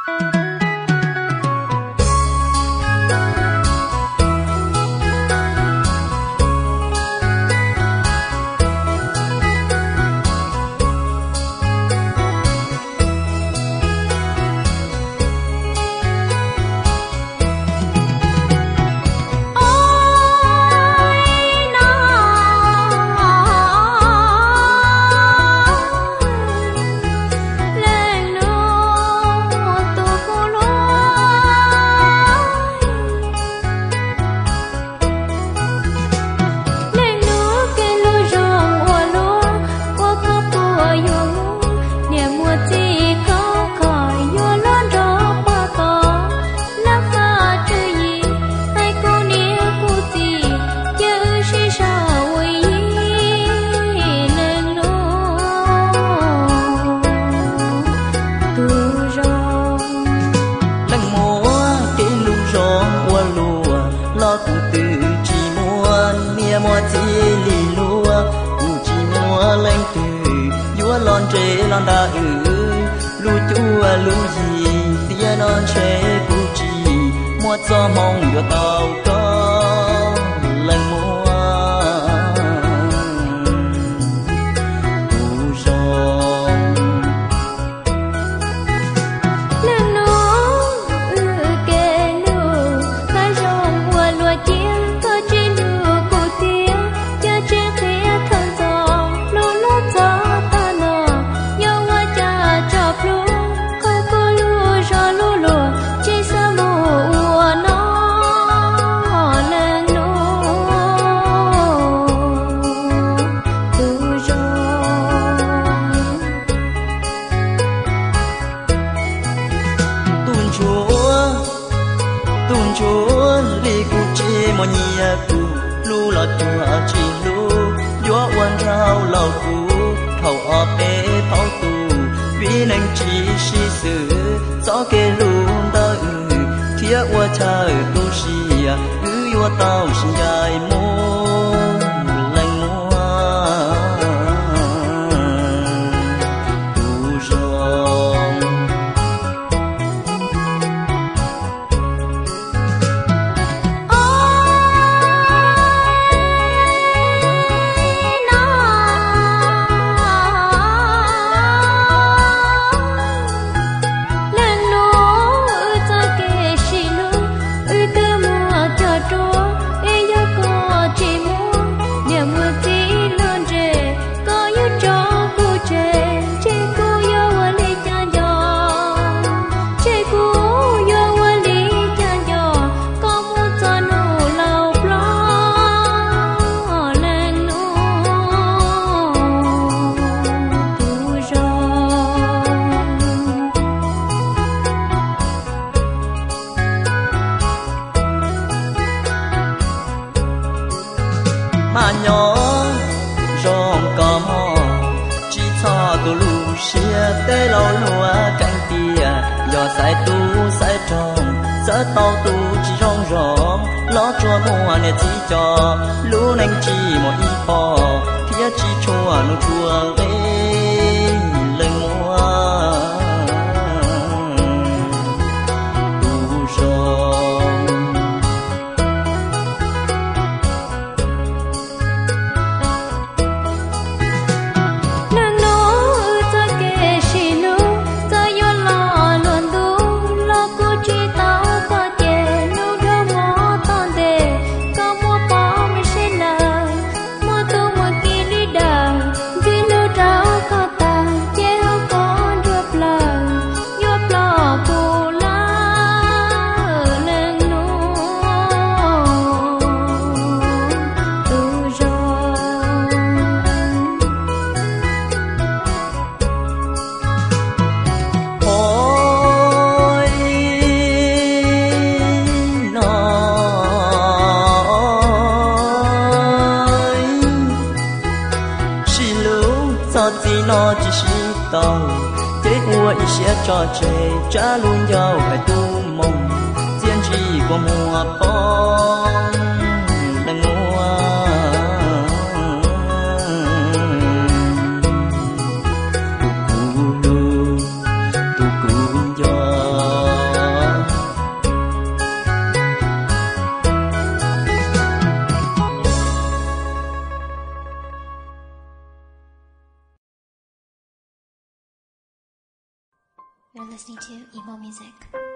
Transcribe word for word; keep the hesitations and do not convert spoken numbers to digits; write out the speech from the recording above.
lon tre lon da ư lu chua lu gì tia non che cu chi mua cho mong yo tàu có lần mua tu rong lần nó ư kê nu cái rong mua lúa chia có chi nu cu tia cho che tia thân gió lu lu gió ta nọ yo wa cha cho lu coi cô lu cho lu lu chi sa mu nó lần nó tu rong tuôn chúa tuôn chúa li cu chi mo nhia cu lu lọt chùa chi lu gió quan rau lau cu khẩu ở bê pháo tu vì nâng chi si sự gió kê lu đỡ thía qua trời tu si cứ yo tao sinh dài mô lành mua tu rong mà nhỏ rong có mò chỉ cho tu lu xia tê lâu lúa canh tia do sai tu sai trồng sớ tao tu chỉ rong rong lo chua mua nè chỉ cho lu nành chỉ một y bò thía chỉ chua nu chua về lần mua tu rong nó chỉ sĩ tàu thế của ý sẽ cho chơi trả luôn nhau phải tu mong diễn chỉ của mùa bóng đang mùa tu cu lu tu cu gió You're listening to emo music.